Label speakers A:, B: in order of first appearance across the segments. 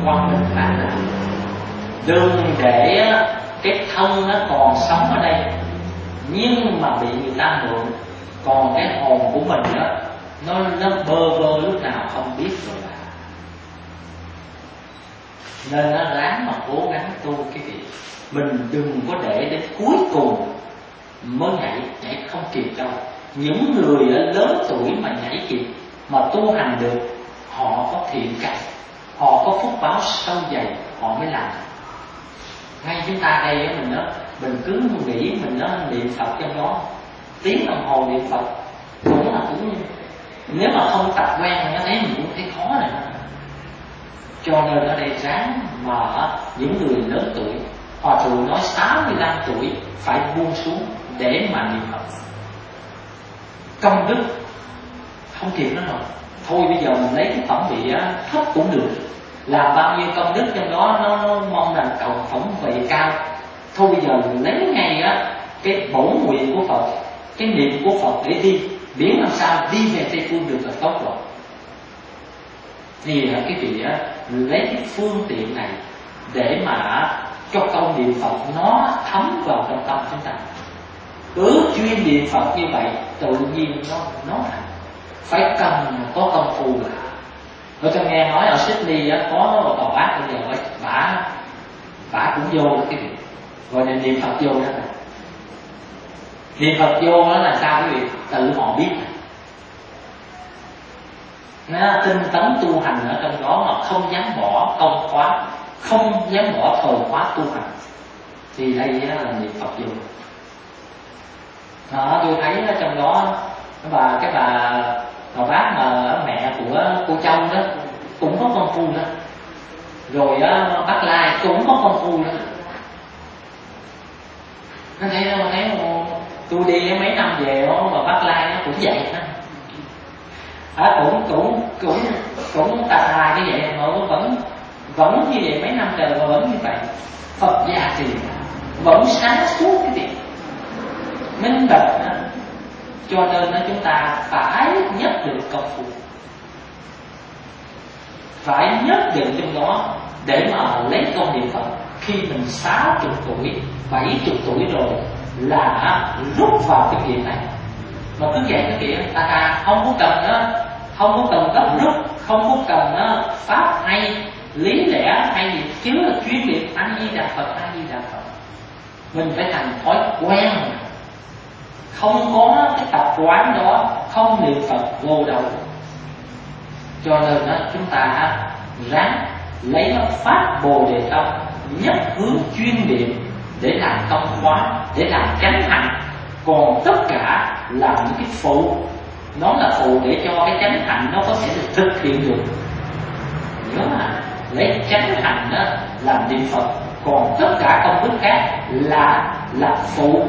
A: quăng mình phát ra. Đừng để cái thân nó còn sống ở đây nhưng mà bị người ta mượn, còn cái hồn của mình đó nó bơ vơ lúc nào không biết rồi. Nên nó ráng mà cố gắng tu cái gì. Mình đừng có để đến cuối cùng mới nhảy không kịp đâu. Những người lớn tuổi mà nhảy kịp, mà tu hành được, họ có thiện căn, họ có phúc báo sâu dày, họ mới làm. Ngay chúng ta đây mình cứ nghĩ mình niệm Phật trong đó tiếng đồng hồ niệm Phật cũng là cũng, nếu mà không tập quen nó thấy mình cũng thấy khó này. Cho nên ở đây ráng mà những người lớn tuổi, Hòa thượng nói 65 tuổi phải buông xuống để mà niệm Phật. Công đức không kịp nữa rồi. Thôi bây giờ mình lấy cái phẩm vị thấp cũng được, làm bao nhiêu công đức trong đó nó mong rằng cầu phẩm vị cao. Thôi bây giờ mình lấy ngay cái bổn nguyện của Phật, cái niệm của Phật để đi, biến làm sao đi về Tây Phương được là tốt rồi. Thì cái vị lấy cái phương tiện này để mà cho câu niệm Phật nó thấm vào trong tâm chúng ta. Cứ chuyên niệm Phật như vậy tự nhiên nó thành. Phải cần có công phu là. Tôi cho nghe nói ở Sydney có một bà bác bây giờ bà cũng vô cái việc rồi nên niệm Phật vô đó. Niệm Phật vô đó là sao quý vị? Tự họ biết. Nó tinh tấn tu hành ở trong đó mà không dám bỏ công khóa, không dám bỏ thời khóa tu hành, thì đây là niệm Phật vô. Đó, tôi thấy ở trong đó cái bà bác mà mẹ của cô Châu đó cũng có công phu đó, rồi bác Lai cũng có công phu đó. Nó thấy tôi đi mấy năm về đó, mà bác Lai nó cũng vậy đó. Cũng tà cái vậy mà vẫn như vậy mấy năm trời mà vẫn như vậy. Phật gia thì vẫn sáng suốt cái việc minh bạch đó. Cho nên chúng ta phải nhất định công phu, phải nhất định trong đó để mà lấy công niệm Phật. Khi mình 60 tuổi 70 tuổi rồi là rút vào cái việc này. Mà cứ vậy cái việc ta không có cần không có cần gấp rút, không có cần pháp hay lý lẽ hay gì, chứ là chuyên niệm A Di Đà Phật, A Di Đà Phật. Mình phải thành thói quen. Không có cái tập quán đó, không niệm Phật vô đâu. Cho nên chúng ta ráng lấy pháp Bồ Đề Tâm, nhất hướng chuyên niệm để làm công khóa, để làm chánh hạnh. Còn tất cả là những cái phụ, nó là phụ để cho cái chánh hạnh nó có thể được thực hiện được. Nhớ là lấy chánh hạnh đó làm niệm Phật, còn tất cả công đức khác là phụ.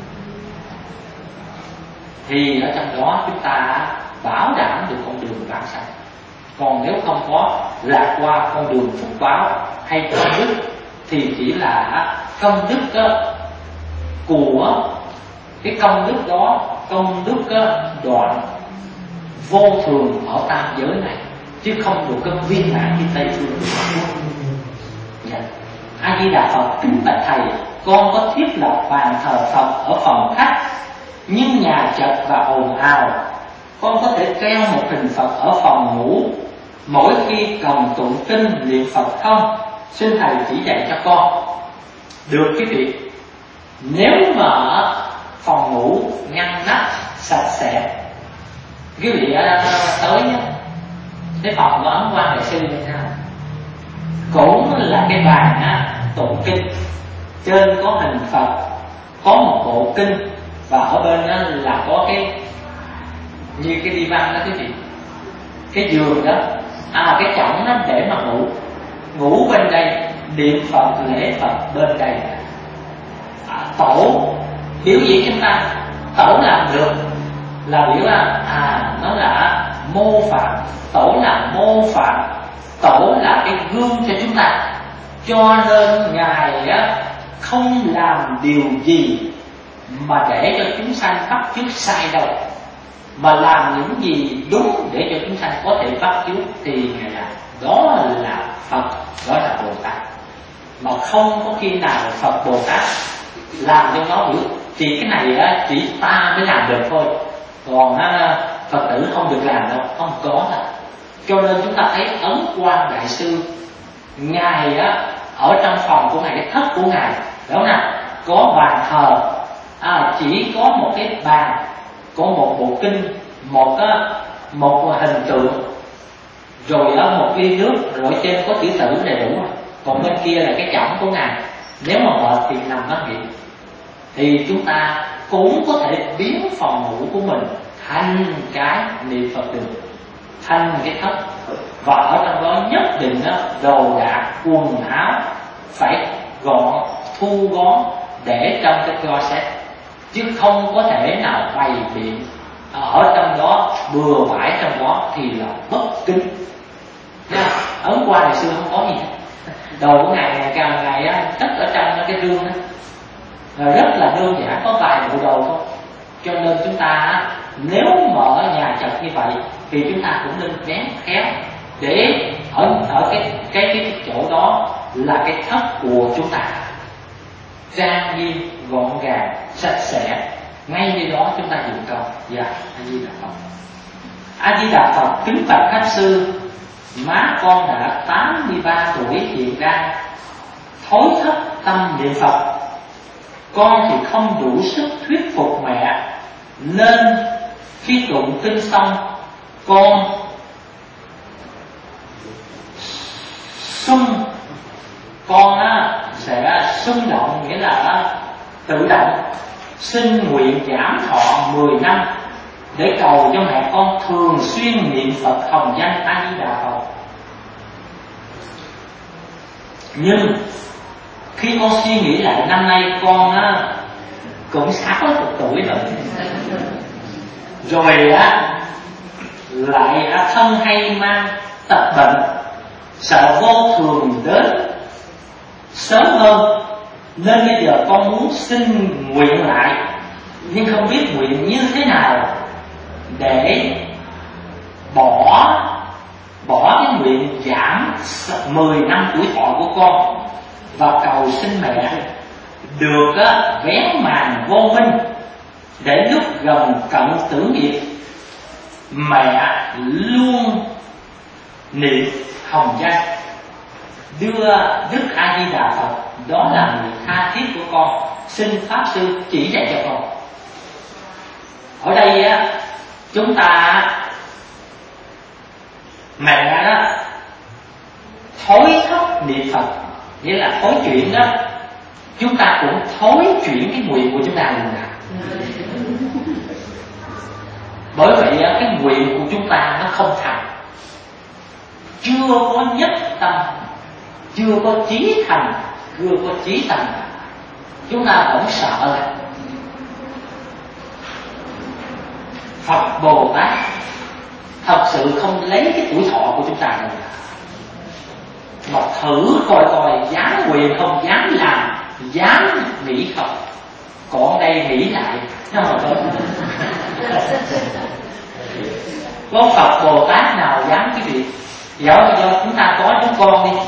A: Thì ở trong đó chúng ta bảo đảm được con đường vãng sanh. Còn nếu không có lạc qua con đường phúc báo hay công đức thì chỉ là công đức của cái công đức đó, công đức đoạn vô thường ở tam giới này, chứ không được cái viên mãn như Tây Phương được. A Di Đà Phật kính bạch thầy, con có thiết lập bàn thờ Phật ở phòng khách, nhưng nhà chật và ồn ào. Con có thể treo một hình Phật ở phòng ngủ mỗi khi cần tụng kinh niệm Phật không? Xin thầy chỉ dạy cho con. Được quý vị. Nếu mà phòng ngủ ngăn nắp sạch sẽ, quý vị tới cái phòng của Ấn Quang Đại Sư như thế nào, cũng là cái bàn tụng kinh, trên có hình Phật, có một bộ kinh, và ở bên đó là có cái như cái đi văn đó quý vị, cái giường đó, cái chõng đó để mà ngủ bên đây, niệm Phật lễ Phật bên đây. Tổ biểu diễn chúng ta, tổ làm được là biểu nó là mô phạm, tổ là mô phạm, tổ là cái gương cho chúng ta. Cho nên ngài không làm điều gì mà để cho chúng sanh bắt chước sai đâu, mà làm những gì đúng để cho chúng sanh có thể bắt chước thì ngài làm. đó là Phật, đó là Bồ Tát. Mà không có khi nào Phật Bồ Tát làm cho nó hiểu chỉ cái này á, chỉ ta mới làm được thôi, còn Phật tử không được làm đâu, không có đâu. Cho nên chúng ta thấy Ấn Quang Đại Sư, ngài á ở trong phòng của ngài, cái thất của ngài, đúng không nào, có bàn thờ, chỉ có một cái bàn, có một bộ kinh, một hình tượng, rồi ở một ly nước, rồi trên có chữ tử đầy đủ. Còn bên kia là cái chõng của ngài, nếu mà mệt thì nằm đó nghỉ. Thì chúng ta cũng có thể biến phòng ngủ của mình thành cái niệm Phật đường, thành cái thất. Và ở trong đó nhất định đó, đồ đạc, quần áo phải gọn, thu gọn để trong cái closet, chứ không có thể nào bày biện ở trong đó, bừa bãi trong đó thì là bất kính. Ấn Quang Đại Sư không có gì hết. Đồ của ngài càng ngày cất ở trong cái rương đó, rất là đơn giản, có vài bộ đồ thôi. Cho nên chúng ta nếu mà ở nhà chật như vậy thì chúng ta cũng nên bén khéo để ở cái chỗ đó là cái thất của chúng ta, trang nghiêm, gọn gàng, sạch sẽ. Ngay như đó chúng ta dựng công. Dạ, A Di Đà Phật. A Di Đà Phật. Kính bạch Pháp Sư, má con đã 83 tuổi hiện ra thối thất tâm niệm Phật. Con thì không đủ sức thuyết phục mẹ, nên khi tụng kinh xong, con sẽ xung động, nghĩa là tự động xin nguyện giảm thọ 10 năm để cầu cho mẹ con thường xuyên niệm Phật hồng danh A Di Đà Phật. Nhưng khi con suy nghĩ lại, năm nay con cũng 60 tuổi rồi lại thân hay mang tật bệnh, sợ vô thường đến sớm hơn, nên bây giờ con muốn xin nguyện lại, nhưng không biết nguyện như thế nào để bỏ cái nguyện giảm 10 năm tuổi thọ của con, và cầu xin mẹ được vén màn vô minh, để lúc gần cận tử nghiệp mẹ luôn niệm hồng danh, đưa Đức A Di Đà Phật. Đó là người tha thiết của con, xin Pháp Sư chỉ dạy cho con. Ở đây chúng ta mẹ đó thối thất niệm Phật, nghĩa là thối chuyển đó, chúng ta cũng thối chuyển cái nguyện của chúng ta luôn nào. Bởi vậy cái nguyện của chúng ta nó không thành, chưa có nhất tâm, chưa có chí thành, chưa có chí thành, chúng ta vẫn sợ là Phật Bồ Tát thật sự không lấy cái tuổi thọ của chúng ta đâu, mà thử coi dám nguyện không, dám làm, dám nghĩ không. Còn đây nghĩ lại nó mà thôi. Có Phật Bồ Tát nào dám cái việc do chúng ta có chúng con đi,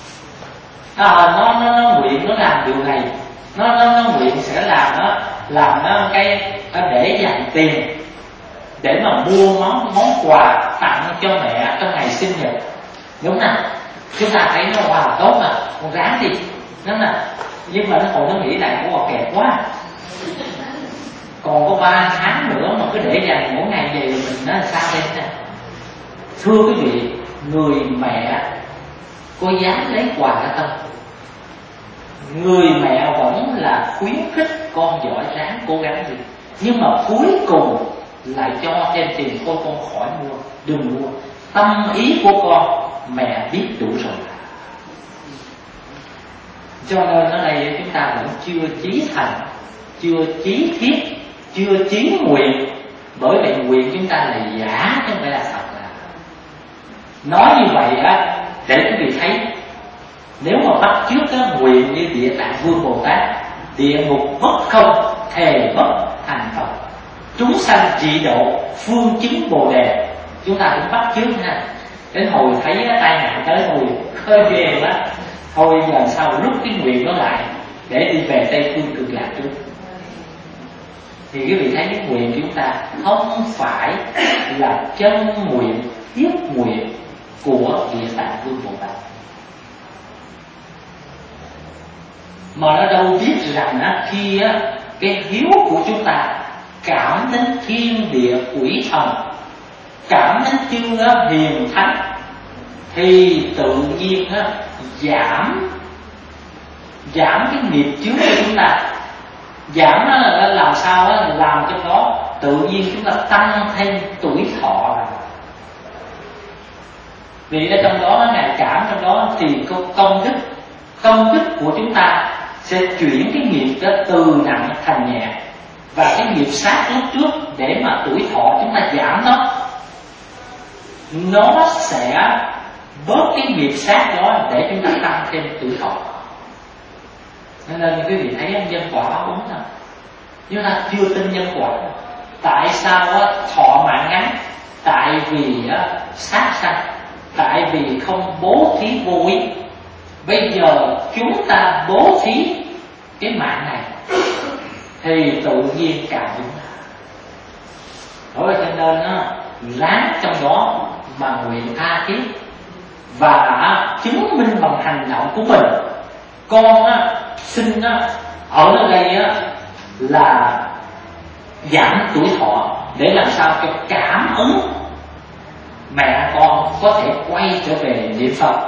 A: nó nguyện nó làm điều này, nó nguyện sẽ làm nó cái để dành tiền để mà mua món quà tặng cho mẹ trong ngày sinh nhật, đúng nào? Chúng ta thấy nó wow tốt mà, con ráng đi, đúng nào? Nhưng mà hồi nó nghĩ lại cũng kẹt quá, còn có 3 tháng nữa mà cứ để dành mỗi ngày vậy mình nó làm sao đây nè. Thưa quý vị, người mẹ có dám lấy quà đó không? Người mẹ vẫn là khuyến khích con giỏi ráng cố gắng gì, nhưng mà cuối cùng lại cho thêm tiền, thôi con khỏi mua, đừng mua. Tâm ý của con mẹ biết đủ rồi. Cho nên ở đây chúng ta vẫn chưa chí thành, chưa chí thiết, chưa chí nguyện. Bởi vậy nguyện chúng ta là giả chứ không phải là thật. Nói như vậy để quý vị thấy, nếu mà bắt chước nguyện như Địa Tạng Vương Bồ Tát, địa ngục bất không, thề bất thành Phật, chúng sanh trị độ, phương chứng Bồ Đề, chúng ta cũng bắt chước ha. Đến hồi thấy tai nạn tới hồi hơi ghê quá, thôi giờ sau rút cái nguyện đó lại để đi về Tây Phương Cực Lạc trước. Thì quý vị thấy cái nguyện chúng ta không phải là chân nguyện, thiết nguyện của Địa Tạng Vương Bồ Tát, mà nó đâu biết rằng khi cái hiếu của chúng ta cảm đến thiên địa quỷ thần, cảm đến chư hiền thánh, thì tự nhiên giảm cái nghiệp chướng của chúng ta. Giảm là làm sao làm cho đó tự nhiên chúng ta tăng thêm tuổi thọ. Vì ở trong đó Ngài cảm trong đó thì công đức của chúng ta sẽ chuyển cái nghiệp đó từ nặng thành nhẹ, và cái nghiệp sát lúc trước để mà tuổi thọ chúng ta giảm nó sẽ bớt cái nghiệp sát đó để chúng ta tăng thêm tuổi thọ. Nên quý vị thấy nhân quả báo ứng thôi, chúng ta chưa tin nhân quả. Tại sao thọ mạng ngắn? Tại vì sát sanh, tại vì không bố thí vô ý. Bây giờ chúng ta bố thí cái mạng này thì tự nhiên càng đúng. Bởi vậy cho nên ráng trong đó mà nguyện tha thiết và chứng minh bằng hành động của mình. Con xin ở nơi đây là giảm tuổi thọ để làm sao cho cảm ứng mẹ con có thể quay trở về niệm Phật.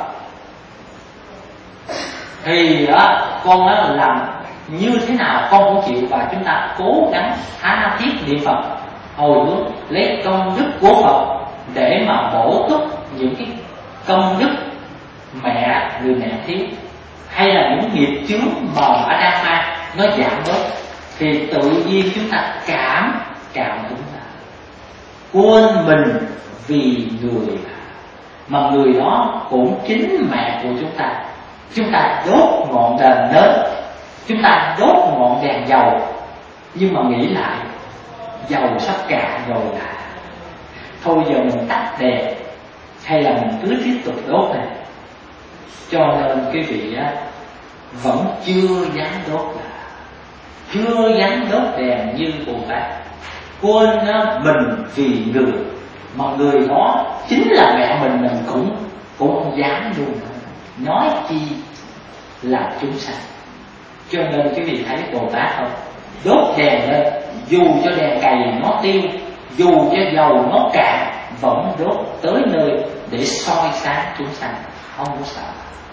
A: Thì con làm như thế nào con cũng chịu, và chúng ta cố gắng tha thiết niệm Phật, hồi hướng lấy công đức của Phật để mà bổ túc những cái công đức người mẹ thiếu, hay là những nghiệp chướng mà đã đang mang nó giảm bớt, thì tự nhiên chúng ta cảm ứng quên mình vì người, mà người đó cũng chính mẹ của chúng ta. Chúng ta đốt ngọn đèn nến, chúng ta đốt ngọn đèn dầu, nhưng mà nghĩ lại dầu sắp cạn rồi thôi giờ mình tắt đèn hay là mình cứ tiếp tục đốt này. Cho nên quý vị vẫn chưa dám đốt, chưa dám đốt đèn như Bồ Tát, quên mình vì người, mà người đó chính là mẹ mình cũng không dám luôn, nói chi là chúng sanh. Cho nên quý vị thấy Bồ Tát không, đốt đèn lên, dù cho đèn cày nó tiêu, dù cho dầu nó cạn, vẫn đốt tới nơi để soi sáng chúng sanh, không có sợ.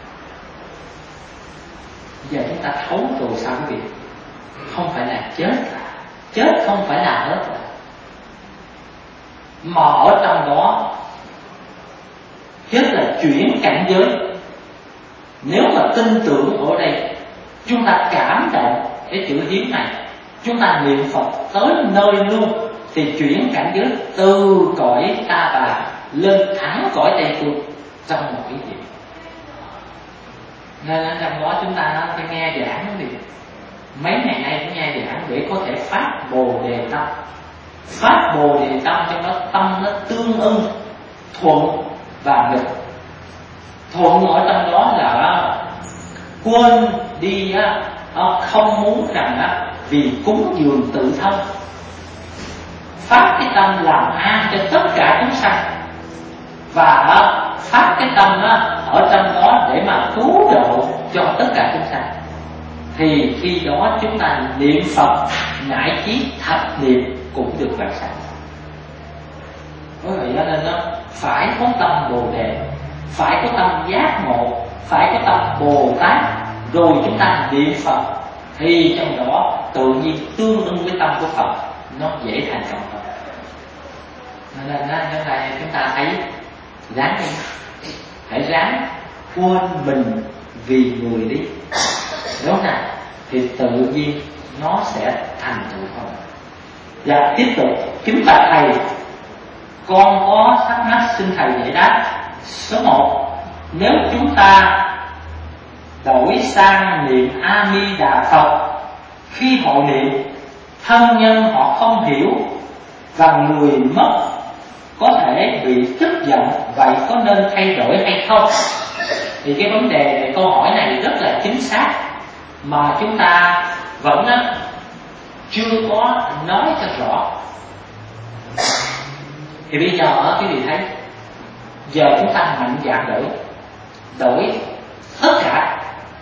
A: Giờ chúng ta thấu rồi sao quý vị? Không phải là chết không phải là hết, mà ở trong đó chết là chuyển cảnh giới. Nếu mà tin tưởng ở đây, chúng ta cảm động cái chữ hiếu này, chúng ta niệm Phật tới nơi luôn, thì chuyển cảnh giới từ cõi ta bà lên thẳng cõi Tây Phương trong một ý niệm. Nên trong đó chúng ta phải nghe giảng đó. Mấy ngày nay cũng nghe giảng để có thể phát Bồ Đề Tâm. Phát Bồ Đề Tâm trong đó tâm nó tương ưng, thuận và nghịch. Thuận ở trong đó là quên đi không muốn rằng vì cúng dường tự thân, phát cái tâm làm an cho tất cả chúng sanh, và phát cái tâm ở trong đó để mà cứu độ cho tất cả chúng sanh. Thì khi đó chúng ta niệm Phật ngải chí thập niệm cũng được vãng sanh. Bởi vậy cho nên phải có tâm Bồ Đề, phải có tâm giác ngộ, phải có tâm Bồ Tát, rồi chúng ta niệm Phật, thì trong đó tự nhiên tương ưng với tâm của Phật, nó dễ thành công hơn. Nên là chúng ta thấy ráng đi, hãy ráng quên mình vì người đi, đúng không nào? Thì tự nhiên nó sẽ thành tựu hơn. Và tiếp tục chúng ta thầy, con có thắc mắc xin thầy giải đáp. Số 1, nếu chúng ta đổi sang niệm A Di Đà Phật, khi họ niệm thân nhân họ không hiểu và người mất, có thể bị tức giận, vậy có nên thay đổi hay không? Thì cái vấn đề này, câu hỏi này rất là chính xác mà chúng ta vẫn chưa có nói cho rõ. Thì bây giờ quý vị thấy, giờ chúng ta mạnh dạn đổi tất cả.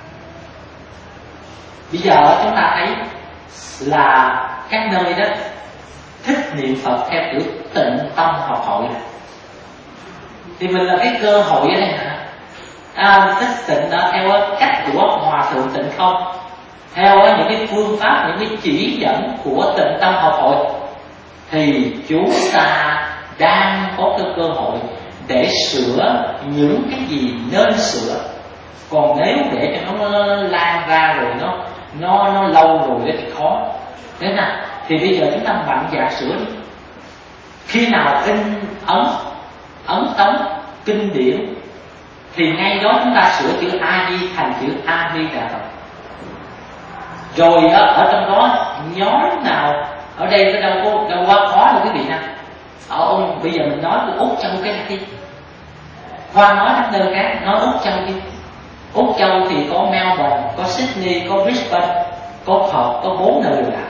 A: Bây giờ chúng ta thấy là các nơi đó thích niệm Phật theo kiểu tịnh tâm học hội, thì mình là cái cơ hội ở đây nè. Thích tịnh đó theo cách của Hòa Thượng Tịnh Không, theo những cái phương pháp, những cái chỉ dẫn của tịnh tâm học hội, thì chúng ta đang có cái cơ hội để sửa những cái gì nên sửa. Còn nếu để cho nó lan ra rồi nó lâu rồi thì khó. Thế nào? Thì bây giờ chúng ta mạnh dạn sửa đi. Khi nào in ấn tống kinh điển thì ngay đó chúng ta sửa chữ A Di thành chữ A Di Đà Phật. Rồi ở trong đó nhóm nào ở đây có đâu quá khó đâu quý vị nào. Bây giờ mình nói của Úc Châu cái này đi, Hoa nói các nơi khác, nói Úc Châu đi. Úc Châu thì có Melbourne, có Sydney, có Brisbane, có Perth, có 4 nơi là.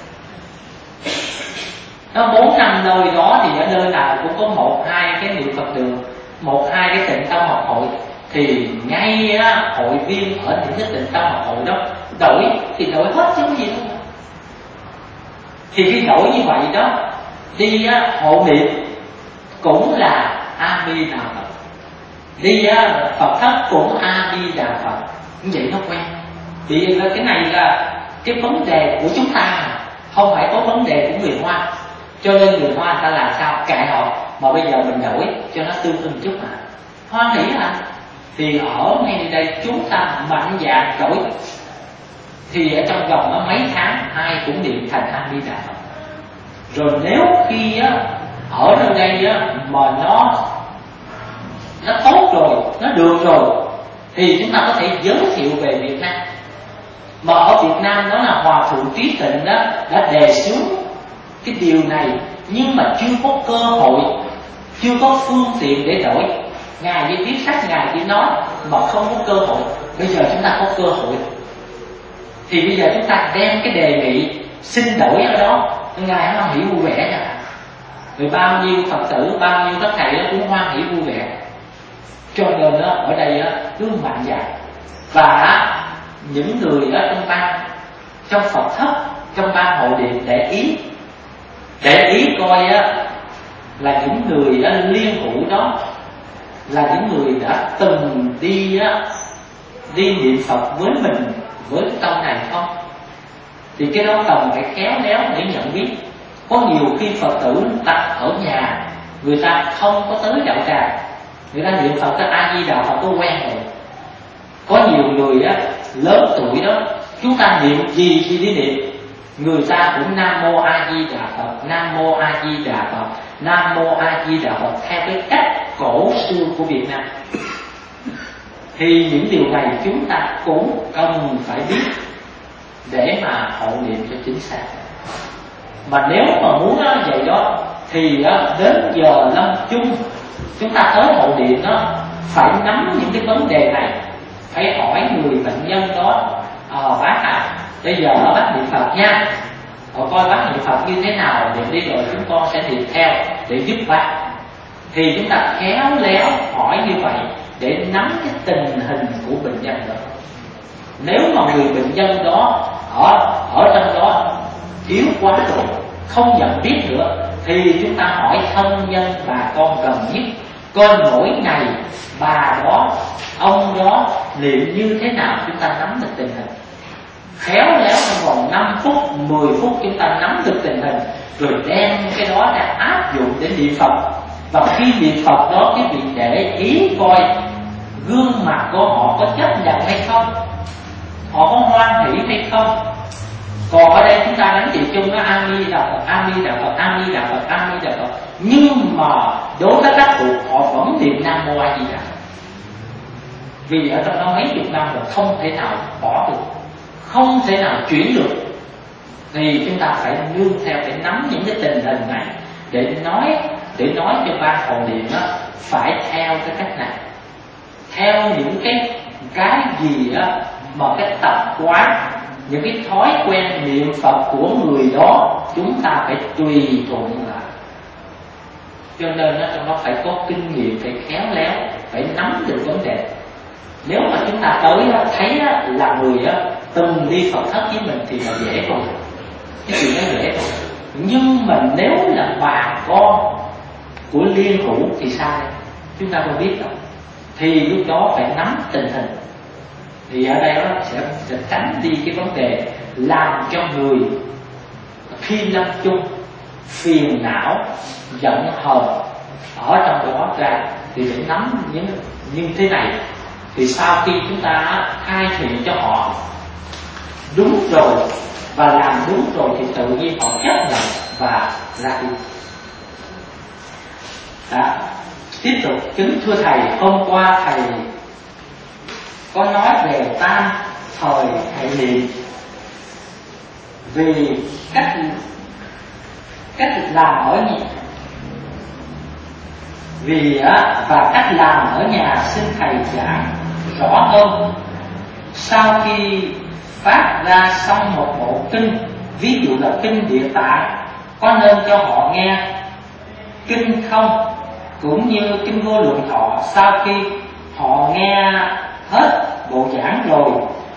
A: Nó 4-5 nơi đó thì ở nơi nào cũng có 1-2 cái niệm Phật đường, 1-2 cái tịnh tâm học hội. Thì ngay hội viên ở những cái tịnh tâm học hội đó đổi thì đổi hết chứ có gì đâu. Thì khi đổi như vậy đó, đi hộ niệm cũng là A Di Đà Phật, đi Phật thất cũng A Di Đà Phật. Như vậy nó quen. Vì cái này là cái vấn đề của chúng ta, không phải có vấn đề của người Hoa. Cho nên người Hoa người ta làm sao kệ họ, mà bây giờ mình đổi cho nó tương ưng chút mà hoan hỷ hả? Thì ở ngay đây chúng ta mạnh dạn đổi, thì ở trong vòng mấy tháng ai cũng niệm thành A Di Đà Phật. Rồi nếu khi ở nơi đây mà nó tốt rồi, nó được rồi, thì chúng ta có thể giới thiệu về Việt Nam. Mà ở Việt Nam đó là Hòa Thượng Trí Tịnh đó đã đề xướng cái điều này, nhưng mà chưa có cơ hội, chưa có phương tiện để đổi. Ngài chỉ viết sách, Ngài chỉ nói mà không có cơ hội. Bây giờ chúng ta có cơ hội, thì bây giờ chúng ta đem cái đề nghị xin đổi ở đó, Ngài hoan hỷ vui vẻ nha. Rồi bao nhiêu Phật tử, bao nhiêu các thầy cũng hoan hỷ vui vẻ. Cho nên ở đây cứ mạnh dạn. Và những người ở trong ban, trong Phật thất, trong ban hội điện để ý coi là những người liên hữu đó là những người đã từng đi niệm Phật với mình với cái câu này không. Thì cái đó cần phải khéo léo để nhận biết. Có nhiều khi Phật tử ta ở nhà, người ta không có tới đạo tràng, người ta niệm Phật cái A Di Đà Phật có quen rồi. Có nhiều người lớn tuổi đó, chúng ta niệm gì thì đi niệm, người ta cũng Nam Mô A Di Đà Phật, Nam Mô A Di Đà Phật, Nam Mô A Di Đà Phật theo cái cách cổ xưa của Việt Nam. Thì những điều này chúng ta cũng cần phải biết để mà hộ niệm cho chính xác. Mà nếu mà muốn vậy đó thì đến giờ lâm chung chúng ta tới hộ niệm đó phải nắm những cái vấn đề này, phải hỏi người bệnh nhân đó, bác bây giờ bác niệm Phật nha, coi bác niệm Phật như thế nào, niệm đi rồi chúng con sẽ niệm theo để giúp bác. Thì chúng ta khéo léo hỏi như vậy để nắm cái tình hình của bệnh nhân đó. Nếu mà người bệnh nhân đó ở trong đó yếu quá rồi, không nhận biết nữa, thì chúng ta hỏi thân nhân bà con gần nhất, coi mỗi ngày bà đó, ông đó niệm như thế nào, chúng ta nắm được tình hình. Khéo léo trong vòng 5 phút, 10 phút chúng ta nắm được tình hình, rồi đem cái đó để áp dụng để niệm Phật. Và khi niệm Phật đó, cái vị để ý coi gương mặt của họ có chấp nhận hay không, họ có hoan hỷ hay không. Còn ở đây chúng ta đánh trị chung nó A Di Đà Phật, A Di Đà Phật, A Di Đà Phật, A Di Đà Phật, nhưng mà đối với các cụ họ vẫn niệm Nam Mô A Di Đà Phật. Vì ở trong đó mấy chục năm rồi, không thể nào bỏ được, không thể nào chuyển được. Thì chúng ta phải nương theo, phải nắm những cái tình hình này để nói để nói cho ban hồn điện đó phải theo cái cách này, theo những cái gì á mà cái tập quán, những cái thói quen niệm Phật của người đó chúng ta phải tùy thuận lại. Cho nên trong đó phải có kinh nghiệm, phải khéo léo, phải nắm được vấn đề. Nếu mà chúng ta tới thấy là người từng đi Phật thất với mình thì là dễ thôi, cái chuyện đó dễ thôi. Nhưng mà nếu là bà con của liên hữu thì sao đây? Chúng ta không biết đâu. Thì lúc đó phải nắm tình hình. Thì ở đây sẽ tránh đi cái vấn đề làm cho người khi lâm chung phiền não, giận hờn ở trong đó ra. Thì phải nắm những như thế này. Thì sau khi chúng ta khai thị cho họ đúng rồi và làm đúng rồi thì tự nhiên họ chấp nhận và ra đi. Tiếp tục, kính thưa thầy, hôm qua thầy có nói về tam thời hệ niệm, vì cách làm ở nhà, và cách làm ở nhà xin thầy giảng rõ hơn. Sau khi phát ra xong một bộ kinh, ví dụ là kinh Địa Tạng, có nên cho họ nghe kinh không? Cũng như kinh Vô Lượng Thọ, sau khi họ nghe hết bộ giảng rồi,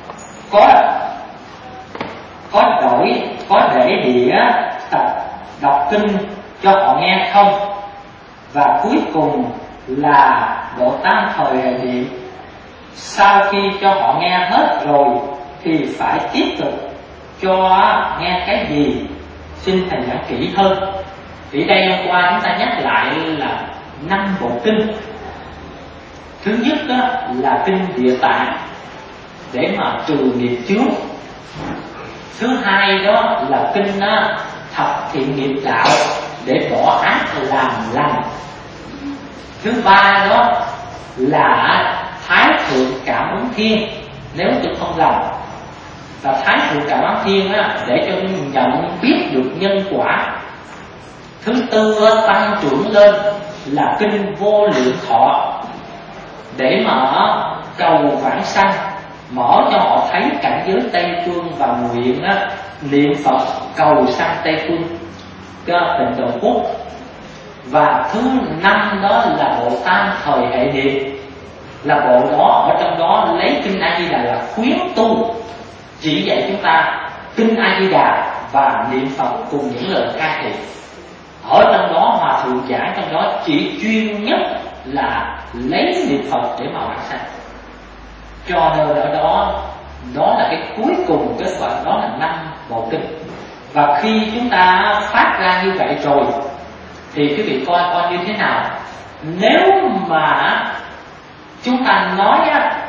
A: có để đĩa tập đọc kinh cho họ nghe không? Và cuối cùng là bộ tam thời hệ niệm, sau khi cho họ nghe hết rồi thì phải tiếp tục cho nghe cái gì? Xin thầy giảng kỹ hơn. Thì đây hôm qua chúng ta nhắc lại là 5 bộ kinh. Thứ nhất là kinh Địa Tạng để mà trừ nghiệp chướng. Thứ hai đó là kinh Thập Thiện Nghiệp Đạo để bỏ ác làm lành. Thứ ba đó là Thái Thượng Cảm Ứng Thiên, nếu tôi không lầm. Và Thái Thượng Cảm Ứng Thiên để cho nhận biết được nhân quả. Thứ tư tăng trưởng lên là kinh Vô Lượng Thọ để mà cầu vãng sanh, mở cho họ thấy cảnh giới Tây Phương và nguyện niệm Phật cầu sanh Tây Phương cho Tịnh Độ Quốc. Và thứ năm đó là bộ tam thời hệ niệm, là bộ đó ở trong đó lấy kinh A Di Đà là khuyến tu, chỉ dạy chúng ta kinh A Di Đà và niệm Phật cùng những lời khai thị. Ở trong đó Hòa Thượng giảng trong đó chỉ chuyên nhất là lấy niệm Phật để mà vãng sanh. Cho nên ở đó là cái cuối cùng, kết quả đó là 5 bộ kinh. Và khi chúng ta phát ra như vậy rồi thì quý vị coi như thế nào. Nếu mà chúng ta nói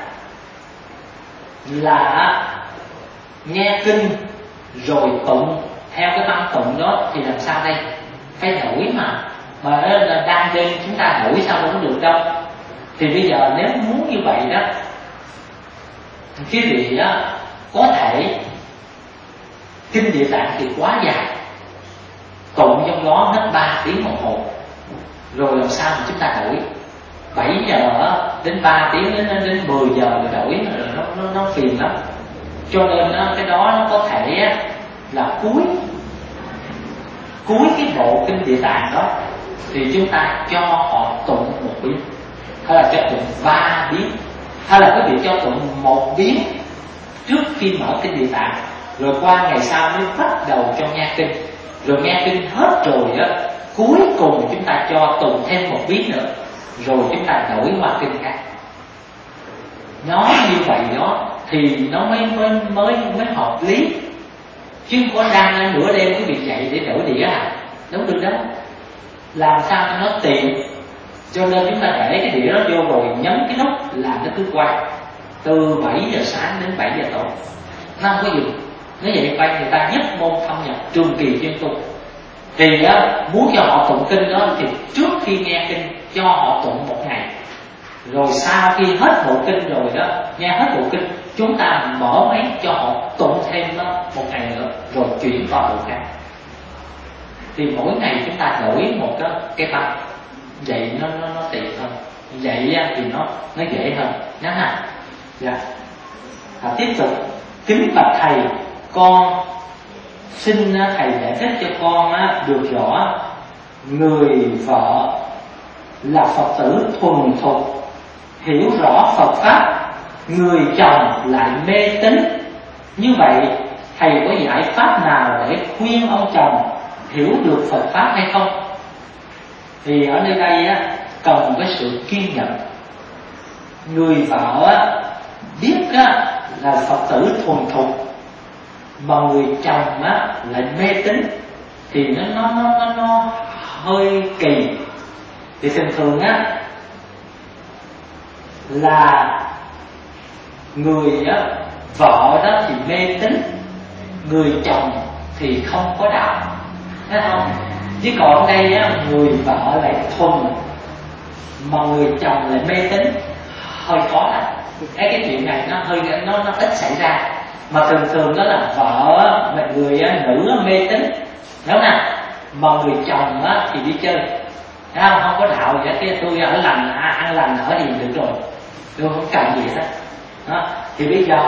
A: là nghe kinh rồi tụng theo cái văn tụng đó thì làm sao đây? Phải đổi mà là đang đêm chúng ta đổi sao cũng được đâu. Thì bây giờ nếu muốn như vậy đó, quý vị có thể kinh Địa Tạng thì quá dài, tụng trong đó hết 3 tiếng đồng hồ, rồi làm sao mà chúng ta đổi 7 giờ đến 3 tiếng đến 10 giờ rồi đổi, nó phiền lắm. Cho nên cái đó nó có thể là cuối cái bộ kinh Địa Tạng đó thì chúng ta cho họ tụng 1 biến, hay là cho tụng 3 biến, hay là quý vị cho tụng 1 biến trước khi mở kinh Địa Tạng, rồi qua ngày sau mới bắt đầu cho nghe kinh. Rồi nghe kinh hết rồi cuối cùng chúng ta cho tụng thêm 1 biến nữa, rồi chúng ta đổi qua kinh khác. Nói như vậy đó thì nó mới hợp lý. Chứ có đang nửa đêm quý vị dậy để đổi đĩa đâu được đâu. Làm sao cho nó tiện. Cho nên chúng ta để cái đĩa đó vô rồi nhấn cái nút làm nó cứ quay từ 7 giờ sáng đến 7 giờ tối, nó không có dừng. Nếu vậy quay người ta nhất môn thâm nhập trường kỳ chuyên tu. Thì muốn cho họ tụng kinh đó thì trước khi nghe kinh cho họ tụng 1 ngày, rồi sau khi hết bộ kinh rồi đó, nghe hết bộ kinh, chúng ta mở máy cho họ tụng thêm 1 ngày nữa, rồi chuyển qua bộ khác. thì mỗi ngày chúng ta đổi một cái tâm, vậy nó tiện hơn, vậy thì nó dễ hơn nhá ha. Dạ. Tiếp tục, kính bạch thầy, con xin thầy giải thích cho con được rõ người vợ là Phật tử thuần thục, hiểu rõ Phật pháp, người chồng lại mê tín, như vậy thầy có giải pháp nào để khuyên ông chồng hiểu được Phật pháp hay không? Thì ở nơi đây cần cái sự kiên nhẫn. Người vợ biết là Phật tử thuần thục, mà người chồng lại mê tín thì nó hơi kỳ. Thì thường là người vợ đó thì mê tín, người chồng thì không có đạo, thấy không? Chứ còn đây người vợ lại thuần mà người chồng lại mê tín, hơi khó lắm. Cái chuyện này nó ít xảy ra, mà thường đó là vợ mà người nữ mê tín, đúng không? Mà người chồng thì đi chơi, không có đạo vậy. Cái tôi ở lành, ăn lành ở hiền được rồi, tôi không cần gì hết đó. Thì bây giờ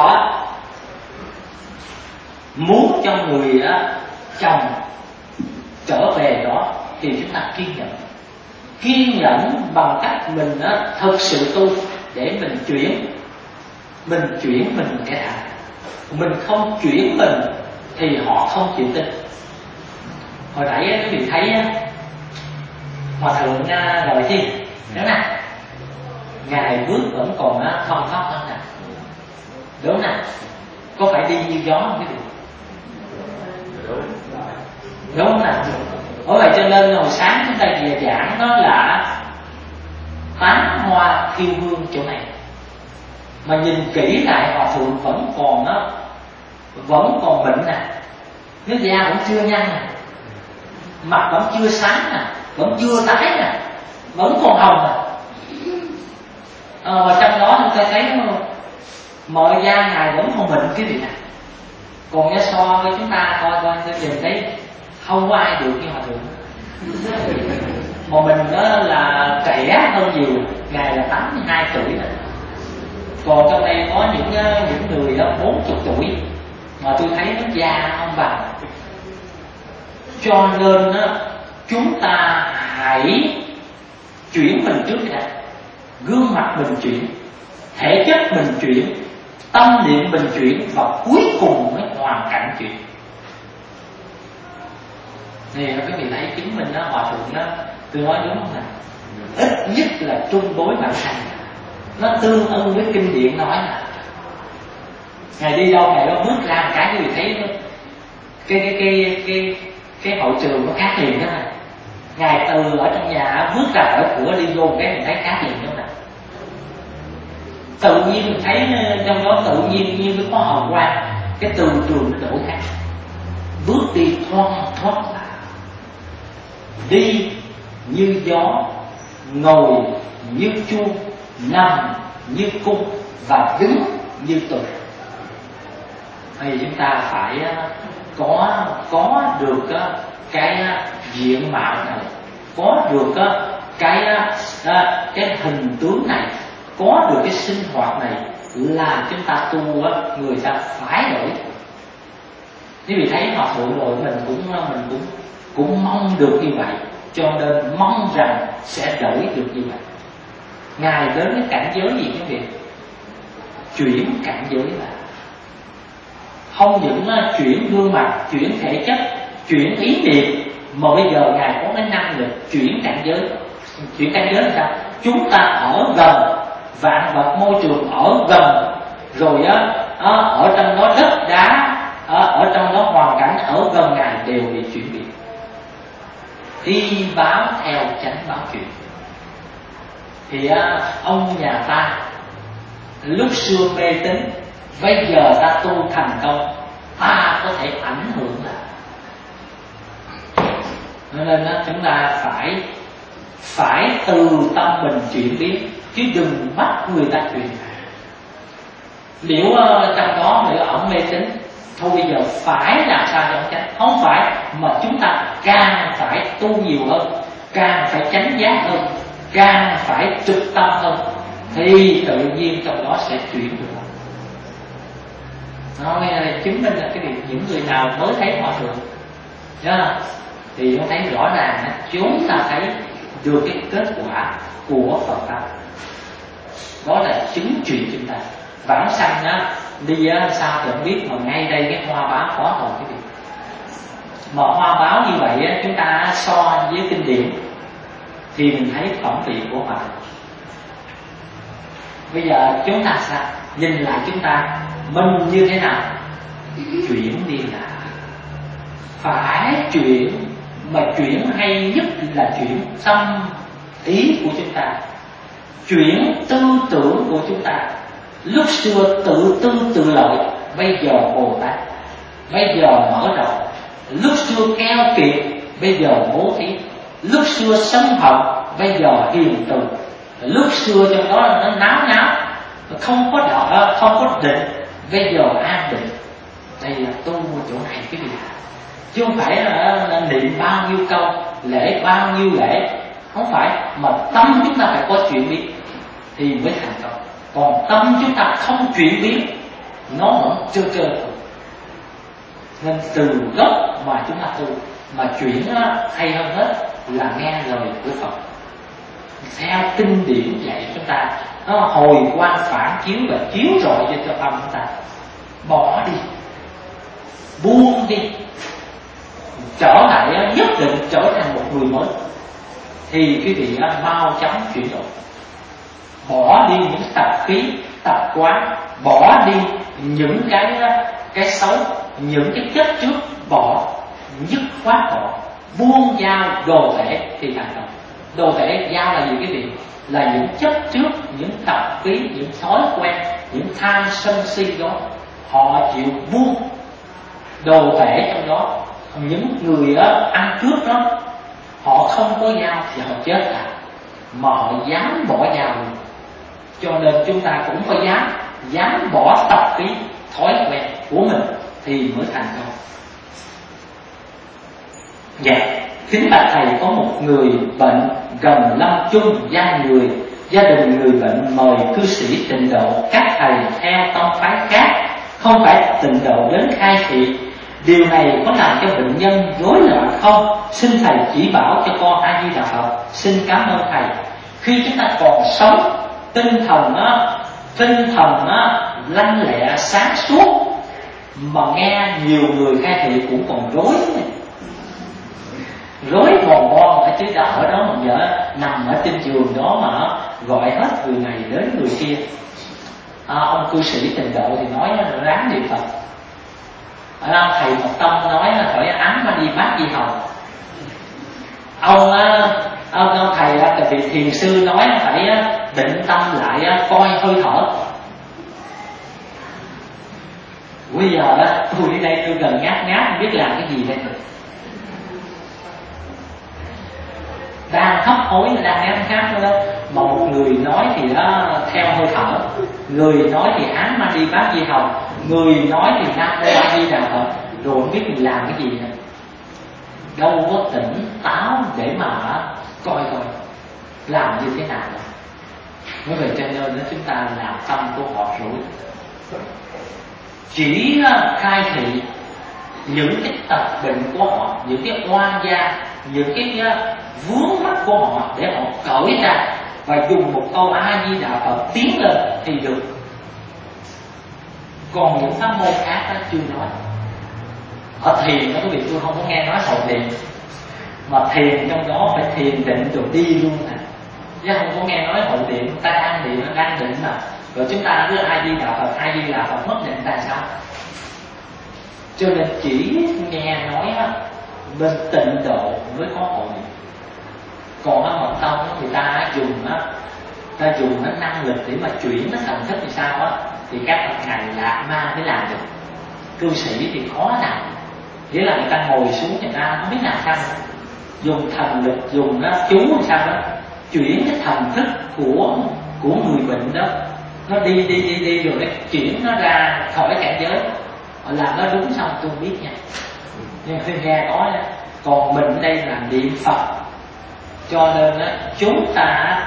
A: muốn cho người chồng trở về đó thì chúng ta kiên nhẫn bằng cách mình thực sự tu để mình chuyển mình cái thành. Mình không chuyển mình thì họ không chịu tin. Hồi nãy quý vị thấy hòa thượng rồi chứ, đúng nè, ngài bước vẫn còn thon thót hơn nè, đúng nè, có phải đi như gió không quý vị? Đúng nè. Bởi vậy cho nên hồi sáng chúng ta về giảng đó là tán hoa thiêu hương chỗ này, mà nhìn kỹ lại hòa thượng vẫn còn bệnh nè, nước da vẫn chưa nhăn nè, mặt vẫn chưa sáng nè, vẫn chưa tái nè, vẫn còn hồng nè. Và trong đó chúng ta thấy mọi da ngài vẫn còn bệnh cái gì nè. Còn so với chúng ta coi tôi nhìn thấy không có ai được như hòa thượng. Mà mình đó là trẻ hơn nhiều, ngài là 82 tuổi nè. Còn trong đây có những người đó 40 tuổi mà tôi thấy nó da không bằng. Cho nên chúng ta hãy chuyển mình trước đã. Gương mặt mình chuyển, thể chất mình chuyển, tâm niệm mình chuyển, và cuối cùng mới hoàn cảnh chuyển. Thì các vị thấy chính mình hòa thượng tôi nói đúng không nè? Ít nhất là trung bối bản thành, nó tương ưng với kinh điển nói nè. Ngài đi đâu ngài đó bước ra một cái quý vị thấy cái hội trường nó khác liền đó nè. Ngài từ ở trong nhà bước ra khỏi cửa đi vô cái mình thấy khác liền đó nè. Tự nhiên mình thấy trong đó tự nhiên như cái có hào quang, cái từ trường nó đổi khác. Bước đi thoăn thoắt là đi như gió, ngồi như chuông, nằm như cung và đứng như tùng. Thì chúng ta phải có được cái diện mạo này, có được cái hình tướng này, có được cái sinh hoạt này, là chúng ta tu người ta phải đổi. Nếu vì thấy hòa thượng rồi mình cũng mong được như vậy, cho nên mong rằng sẽ đổi được như vậy. Ngài đến cái cảnh giới gì quý vị? Chuyển cảnh giới là không những chuyển gương mặt, chuyển thể chất, chuyển ý niệm, mà bây giờ Ngài có cái năng lực chuyển cảnh giới. Chuyển cảnh giới là sao? Chúng ta ở gần vạn vật môi trường, ở gần rồi ở trong đó đất đá, ở trong đó hoàn cảnh ở gần Ngài đều bị chuyển biến. Y báo theo chánh báo chuyển. Thì ông nhà ta lúc xưa mê tín, bây giờ ta tu thành công, ta có thể ảnh hưởng lại. Nên chúng ta phải từ tâm mình chuyển biến, chứ đừng bắt người ta chuyển. Nếu trong đó người ổng mê tín thôi bây giờ phải làm sao cho tránh. Không phải, mà chúng ta càng phải tu nhiều hơn, càng phải chánh giác hơn, càng phải trực tâm hơn, thì tự nhiên trong đó sẽ chuyển được. Nói chứng minh là cái việc những người nào mới thấy hòa thượng thì chúng thấy rõ ràng chúng ta thấy được cái kết quả của Phật pháp. Đó là chứng chuyện chúng ta. Vãng sanh đi sao tự biết, mà ngay đây cái hoa báo có hồn cái việc. Mà hoa báo như vậy chúng ta so với kinh điển thì mình thấy phẩm vị của Hòa Thượng. Bây giờ chúng ta sao nhìn lại chúng ta, mình như thế nào? Chuyển đi lại, phải chuyển, mà chuyển hay nhất là chuyển tâm ý của chúng ta, chuyển tư tưởng của chúng ta. Lúc xưa tự tư tự lợi, bây giờ Bồ Tát, bây giờ mở rộng. Lúc xưa keo kiệt, bây giờ bố thí. Lúc xưa sân hận, bây giờ hiền từ. Lúc xưa trong đó nó náo nháo, không có đỏ, không có định, bây giờ an định. Đây là tu chỗ này cái gì? Chứ không phải là niệm bao nhiêu câu, lễ bao nhiêu lễ. Không phải, mà tâm chúng ta phải có chuyển biến thì mới thành công. Còn tâm chúng ta không chuyển biến, nó vẫn trơ trơ. Nên từ gốc mà chúng ta tu, mà chuyển hay hơn hết là nghe lời của Phật, theo kinh điển dạy chúng ta, nó hồi quang phản chiếu và chiếu rọi cho tâm chúng ta. Bỏ đi, buông đi, trở lại nhất định trở thành một người mới, thì quý vị mau chóng chuyển đổi. Bỏ đi những tập khí, tập quán, bỏ đi những cái xấu, những cái chấp trước, bỏ, dứt khoát bỏ, buông dao đồ thể thì thành công. Đồ thể dao là gì quý vị? Là những chấp trước, những tập khí, những thói quen, những tham sân si đó, họ chịu buông. Đồ thể trong đó, những người ăn cướp đó, họ không có dao thì họ chết cả, mà họ dám bỏ dao luôn. Cho nên chúng ta cũng phải dám bỏ tập khí, thói quen của mình thì mới thành công. Dạ, kính bạch thầy, có một người bệnh gần lâm chung, gia đình người bệnh mời cư sĩ Tịnh Độ, các thầy theo tông phái khác không phải Tịnh Độ đến khai thị. Điều này có làm cho bệnh nhân rối loạn không? Xin thầy chỉ bảo cho con A Di Đà Phật. Xin cảm ơn thầy. Khi chúng ta còn sống, tinh thần lanh lẹ sáng suốt, mà nghe nhiều người khai thị cũng còn rối mòn bon ở chứ ở đó mà vợ nằm ở trên giường đó mà gọi hết người này đến người kia. Ông cư sĩ Tịnh Độ thì nói ráng niệm Phật. Thầy Phật Tông nói là phải ám mà đi bát di hầu. Ông thầy vị thiền sư nói phải định tâm lại, coi hơi thở. Bây giờ tôi đi đây tôi gần ngáp không biết làm cái gì đây. Đang hấp hối, đang ngáp thôi đó. Mà một người nói thì theo hơi thở, người nói thì án ma đi bát di hầu, người nói thì nam mô a di đà Phật, rồi không biết mình làm cái gì nữa. Đâu có tỉnh táo để mà coi làm như thế nào. Bởi vậy cho nên chúng ta làm tâm của họ rủi, chỉ khai thị những cái tật bệnh của họ, những cái oan gia, những cái vướng mắc của họ để họ cởi ra, và dùng một câu A Di Đà Phật tiến lên thì được. Còn những pháp môn khác đó chưa nói. Ở thiền đó quý vị, tôi không có nghe nói hậu thiền, mà thiền trong đó phải thiền định rồi đi luôn nè, chứ không có nghe nói hậu thiền. Ta đang thiền, nó đang định mà, rồi chúng ta cứ A Di Đà Phật, A Di Đà Phật, mất định tại sao? Cho nên chỉ nghe nói bên Tịnh Độ mới có hậu niệm. Còn Mật Tông người ta dùng năng lực để mà chuyển nó thần thức thì sao thì các bậc thầy Lạc Ma mới làm được. Cư sĩ thì khó làm, nghĩa là người ta ngồi xuống, người ta không biết làm sao dùng thần lực, dùng chú làm sao đó chuyển cái thần thức của người bệnh đó, nó đi rồi nó chuyển nó ra khỏi cảnh giới, họ làm nó đúng xong tôi biết nha, nhưng khi nghe nói đó, còn mình ở đây là niệm Phật, cho nên đó, chúng ta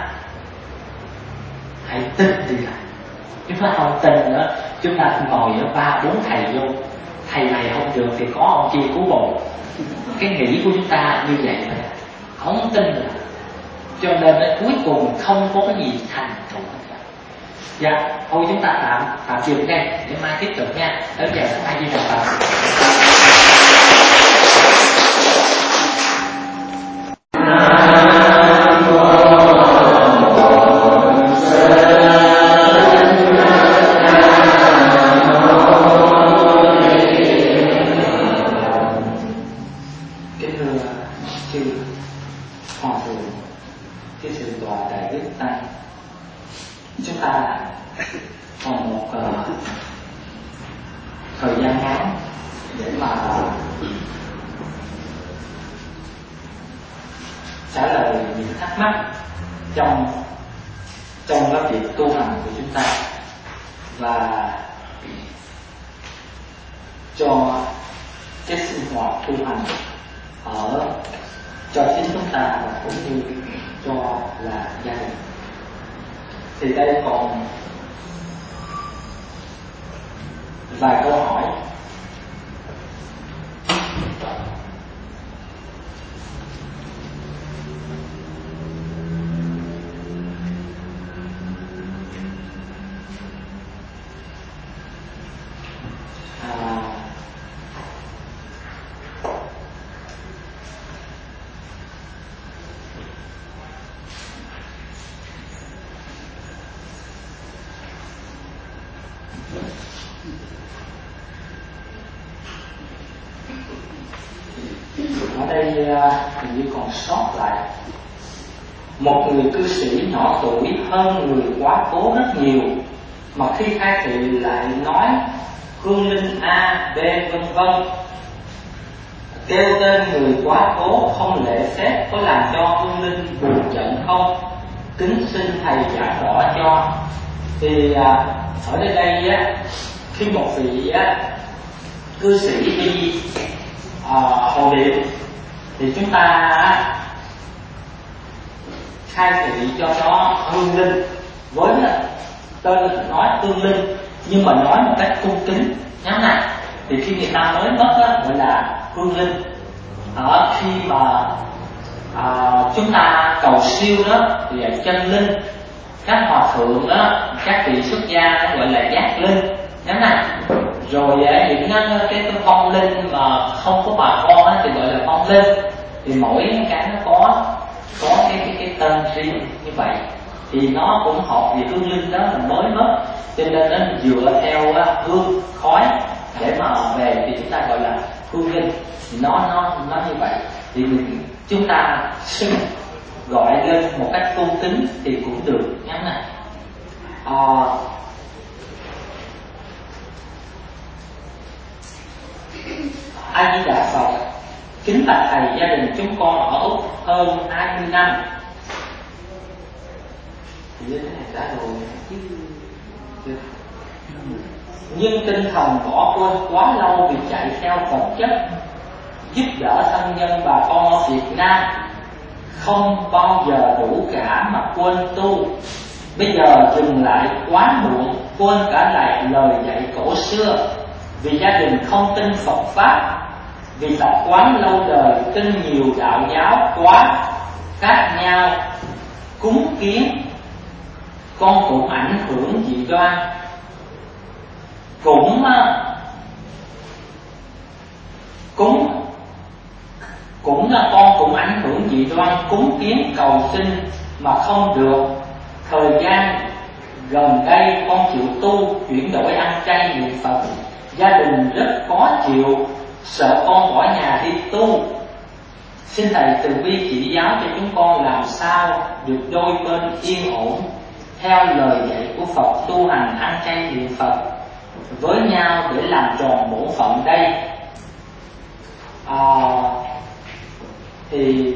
A: hãy tin đi lại. Chúng ta không tin nữa, chúng ta ngồi ở 3-4 thầy vô, thầy này không được thì có ông kia cứu bồ. Cái nghĩ của chúng ta như vậy mà không tin nữa, cho nên cuối cùng không có cái gì thành tựu hết. Dạ, thôi chúng ta tạm dừng đây để mai tiếp tục nha. Tới giờ ai đi đọc Phật. Thời gian ngắn để mà trả lời những thắc mắc trong cái việc tu hành của chúng ta, và cho cái sinh hoạt tu hành cho chính chúng ta và cũng như cho là gia đình. Thì đây còn vài câu hỏi. Ở đây hình như còn sót lại một người cư sĩ nhỏ tuổi hơn người quá cố rất nhiều, mà khi khai thị lại nói hương linh A, B vân vân, kêu tên người quá cố không lễ phép có làm cho hương linh buồn giận không? Kính xin thầy giảng rõ cho. Thì ở đây á, khi một vị cư sĩ đi hồ điệp thì chúng ta khai thị cho nó hương linh, với tên nói hương linh nhưng mà nói một cách cung kính nhắn này, thì khi người ta mới mất gọi là hương linh. Khi mà chúng ta cầu siêu đó thì là chân linh, các hòa thượng đó, các vị xuất gia đó gọi là giác linh nhắn này. Rồi những cái phong linh mà không có bà con đó, thì gọi là phong linh. Thì mỗi cái nó có cái tên riêng như vậy, thì nó cũng hợp về hương linh đó là mới mất, cho nên nó dựa theo hương khói để mà về thì chúng ta gọi là hương linh. Thì nó như vậy thì chúng ta xưng gọi lên một cách cung kính thì cũng được nhắn này. A Di Đà Phật. Kính bạch thầy, gia đình chúng con ở Úc hơn 20 năm. Nhưng tinh thần bỏ quên quá lâu vì chạy theo vật chất, giúp đỡ thân nhân bà con ở Việt Nam, không bao giờ đủ cả mà quên tu. Bây giờ dừng lại quá muộn, quên cả lại lời dạy cổ xưa. Vì gia đình không tin Phật Pháp, vì tập quán lâu đời tin nhiều đạo giáo quá khác nhau, cúng kiến con cũng ảnh hưởng dị đoan, cũng là con cũng ảnh hưởng dị đoan, cúng kiến cầu xin mà không được. Thời gian gần đây con chịu tu, chuyển đổi ăn chay niệm Phật, gia đình rất khó chịu, sợ con bỏ nhà đi tu. Xin thầy từ bi chỉ giáo cho chúng con làm sao được đôi bên yên ổn theo lời dạy của Phật, tu hành ăn chay niệm Phật với nhau để làm tròn bổn phận đây. Thì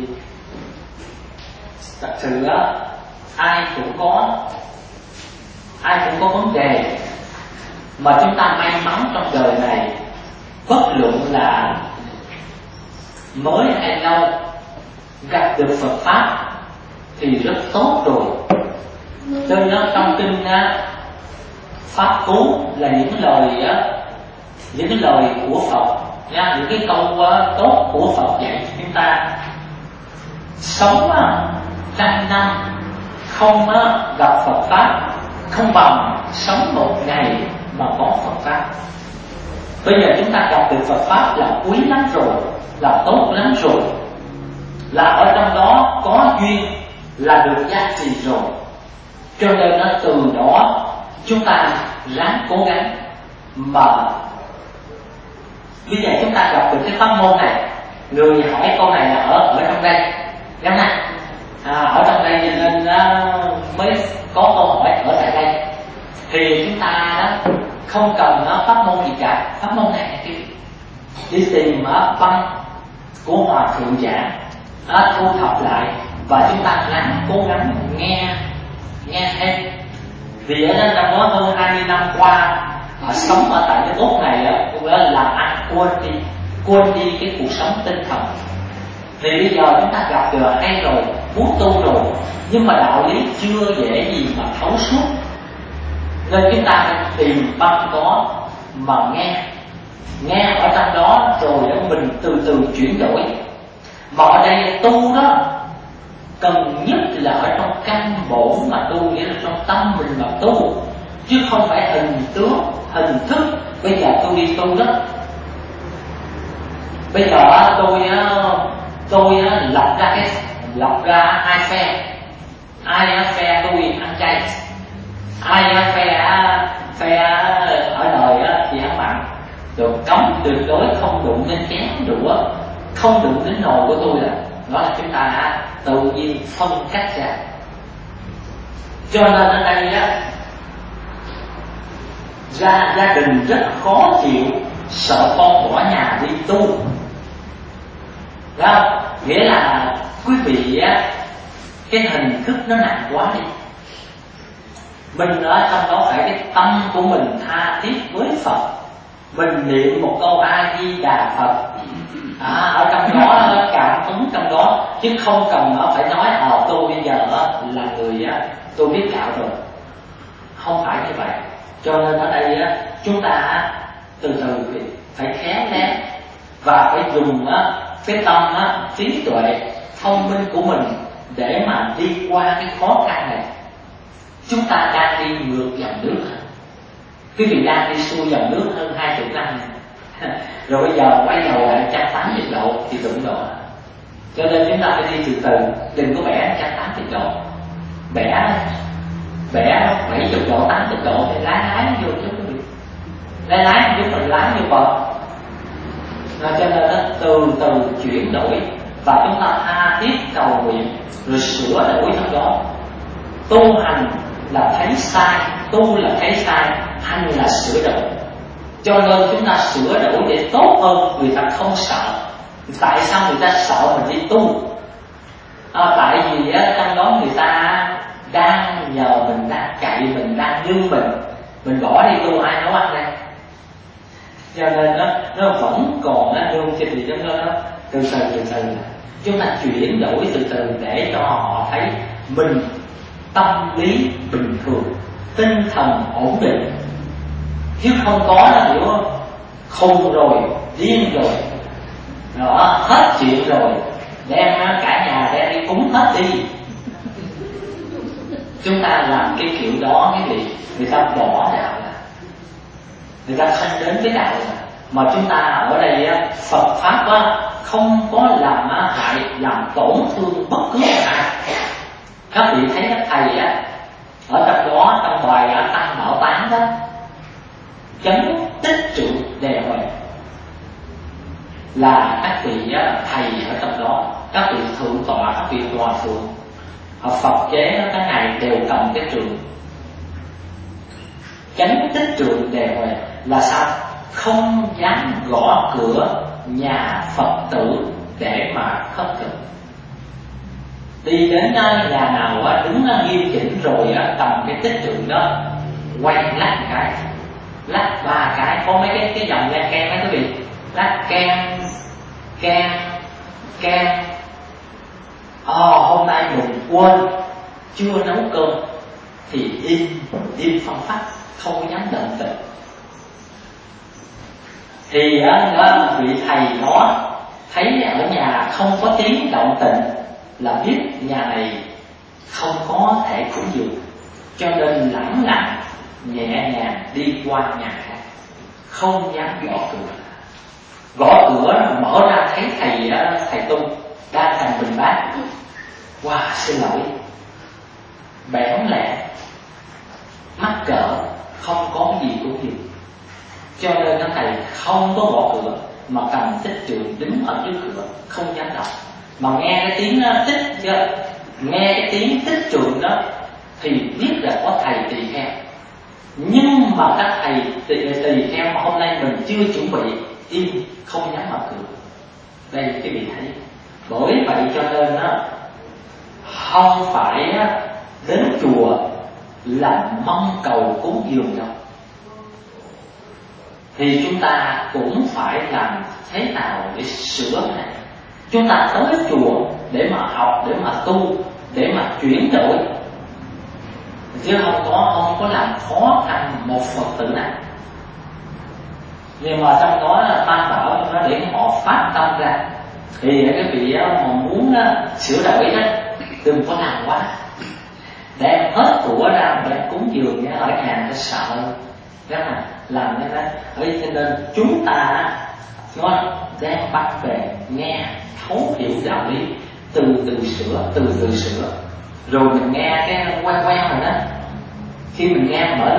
A: thật sự ai cũng có vấn đề, mà chúng ta may mắn trong đời này bất luận là mới hay lâu, gặp được Phật pháp thì rất tốt rồi. Cho nên trong kinh Pháp Cú là những cái lời của Phật nha, những cái câu tốt của Phật dạy cho chúng ta. Sống 100 năm không gặp Phật pháp không bằng sống một ngày mà có Phật pháp. Bây giờ chúng ta gặp được Phật pháp là quý lắm rồi, là tốt lắm rồi, là ở trong đó có duyên, là được giá trị rồi. Cho nên từ đó chúng ta ráng cố gắng. Mà bây giờ chúng ta gặp được cái pháp môn này, người hỏi câu này là ở trong đây, đúng không? Ở trong đây nên mới có câu hỏi ở tại đây. Thì chúng ta không cần pháp môn gì cả. Pháp môn này đi tìm băng của Hòa Thượng giảng, thu thập lại và chúng ta ráng cố gắng nghe thêm. Vì ở trong đó hơn 20 năm qua sống ở tại cái Úc này làm ăn quên đi cái cuộc sống tinh thần. Thì bây giờ chúng ta gặp được hay rồi, muốn tu rồi, nhưng mà đạo lý chưa dễ gì mà thấu suốt, nên chúng ta phải tìm băng đó mà nghe ở trong đó rồi mình từ từ chuyển đổi. Mà ở đây tu đó cần nhất là ở trong căn bổn mà tu, nghĩa là trong tâm mình mà tu, chứ không phải hình tướng, hình thức. Bây giờ tôi đi tu đó, bây giờ tôi lập ra hai phe. Ai phe tôi ăn chay, ai phe ở đời thì ăn mặn, rồi cấm tuyệt đối không đụng đến chén đũa, không đụng đến nồi của tôi. Đó là chúng ta tự nhiên phân cách ra. Cho nên ở đây gia đình rất khó chịu, sợ con bỏ nhà đi tu. Đó, nghĩa là quý vị cái hình thức nó nặng quá đi. Mình ở trong đó phải cái tâm của mình tha thiết với Phật, mình niệm một câu A Di Đà Phật, ở trong đó cảm ứng trong đó, chứ không cần phải nói tôi bây giờ là người tôi biết đạo rồi. Không phải như vậy. Cho nên ở đây chúng ta từ từ phải khéo léo và phải dùng cái tâm trí tuệ thông minh của mình để mà đi qua cái khó khăn này. Chúng ta đang đi ngược dòng nước, quý vị đang đi xuôi dòng nước hơn 20 năm rồi bây giờ quay đầu lại 180 độ thì đụng độ. Cho nên chúng ta phải đi từ từ, đừng có bẻ 180 độ, bẻ 70 độ, 80 độ để lái vô chứ quý vị. Lái giúp mình lái vô bờ. Cho nên từ từ chuyển đổi và chúng ta tha thiết cầu nguyện rồi sửa đổi trong đó. Tu hành là thấy sai, tu là thấy sai, hành là sửa đổi. Cho nên chúng ta sửa đổi để tốt hơn, người ta không sợ. Tại sao người ta sợ mình đi tu? Tại vì trong đó người ta đang nhờ mình, đang cậy mình, đang nương mình bỏ đi tu ai nấu ăn đây? Cho nên nó vẫn còn nương cho gì trong đó. Từ từ chúng ta chuyển đổi từ từ để cho họ thấy mình tâm lý bình thường, tinh thần ổn định, chứ không có nó hiểu không? Khùng rồi, điên rồi, đó, hết chuyện rồi, đem cả nhà đem đi cúng hết đi. Chúng ta làm cái kiểu đó cái gì? Người ta bỏ đạo là, người ta không đến với đạo mà chúng ta ở đây Phật pháp không có làm hại, làm tổn thương bất cứ ai. Các vị thấy các thầy ở trong đó, trong bài Tăng Bảo Tán đó, chấn tích trụ đề huệ, là các vị thầy ở trong đó, các vị thượng tọa, các vị hòa thượng, Phật chế các ngày đều cầm cái trường. Chánh tích trường đề huệ là sao? Không dám gõ cửa nhà Phật tử để mà khất thực. Đi đến nhà nào đứng nghiêm chỉnh rồi cầm cái tích trường đó quay lắc cái, lắc 3 cái, có mấy cái dòng nha khen mấy quý vị, lát can. Hôm nay mình quên chưa nấu cơm thì im phăng phắc, không có dám động tĩnh. Thì vị thầy đó thấy ở nhà không có tiếng động tĩnh là biết nhà này không có thể cúng dường, cho nên lẳng lặng nhẹ nhàng đi qua nhà khác, không dám gõ cửa. Gõ cửa mở ra thấy thầy Tung đang cầm bình bát. Xin lỗi, bẽn lẽn, mắc cỡ, không có gì cúng dường, cho nên các thầy không có gõ cửa mà cầm tích trượng đứng ở trước cửa, không dám đọc. Mà nghe cái tiếng tích chưa, nghe cái tiếng tích trượng đó thì biết là có thầy tỳ kheo. Nhưng mà các thầy tỳ kheo mà hôm nay mình chưa chuẩn bị, im không dám mở cửa. Đây cái vị thấy. Bởi vậy cho nên không phải đến chùa là mong cầu cúng dường đâu, thì chúng ta cũng phải làm thế nào để sửa này. Chúng ta tới chùa để mà học, để mà tu, để mà chuyển đổi, chứ không có làm khó khăn một Phật tử nào. Nhưng mà trong đó là Tam Bảo cho nó để họ phát tâm ra. Thì cái vị mà muốn sửa đổi đó, đừng có làm quá, đem hết của ra để cúng dường ở nhà cho sợ. Rất là làm như thế. Cho nên chúng ta đem bắt về nghe thấu hiểu đạo lý, từ từ sửa. Rồi mình nghe cái quen rồi đó, khi mình nghe mở